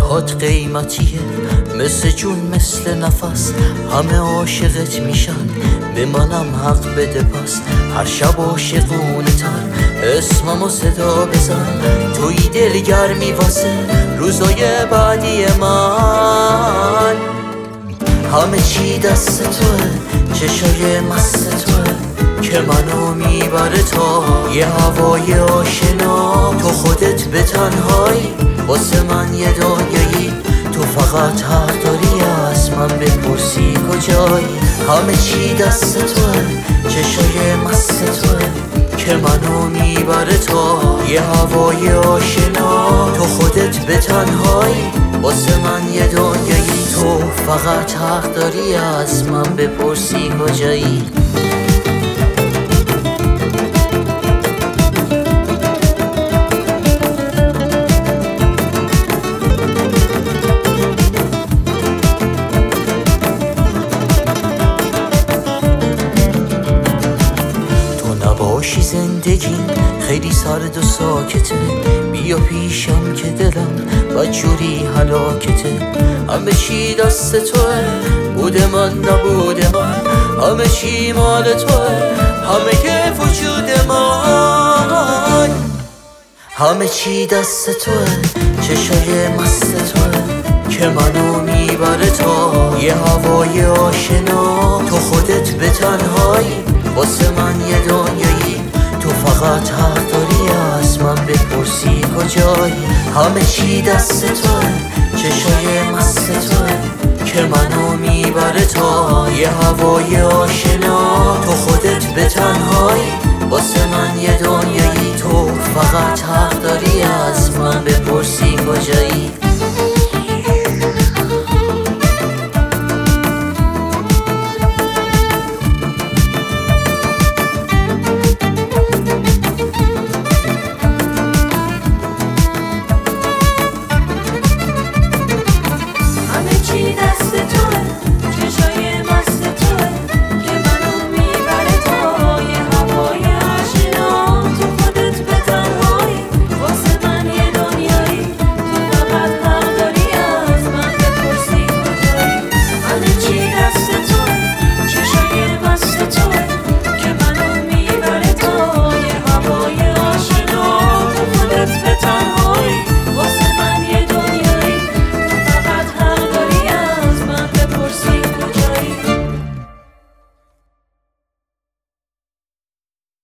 باهات قیمتیه، مثل جون مثل نفس، همه عاشقت میشن، به منم حق بده پس. هر شب عاشقونه تر اسممو صدا بزن، توی دلگرمی واسه روزای بعدی من. همه چی دست توه، چشای مست توه که منو میبره تا یه هوای آشنا. تو خودت به تنهایی واسه من یه دنیایی، تو فقط حق داری از من بپرسی کجایی. همه چی دست توه، چشای مست توه که منو میبره تا یه هوای آشنا. تو خودت به تنهایی واسه من یه دنیایی، تو فقط حق داری از من بپرسی کجایی. باشی زندگی خیلی سرد و ساکته، بیا پیشم که دلم بدجوری هلاکته. همه چی دست توه، بوده من نبوده من، همه چی مال توه، همه که وجود من. همه چی دست توه، چشای مست توه که منو میبره تا یه هوای آشنا. تو خودت به تنهایی واسه من یه دنیایی، تو فقط حق داری از من بپرسی کجایی. همه چی دست توه، چشای مست توه که منو میبره تا یه هوای آشنا. تو خودت به تنهایی واسه من یه دنیایی.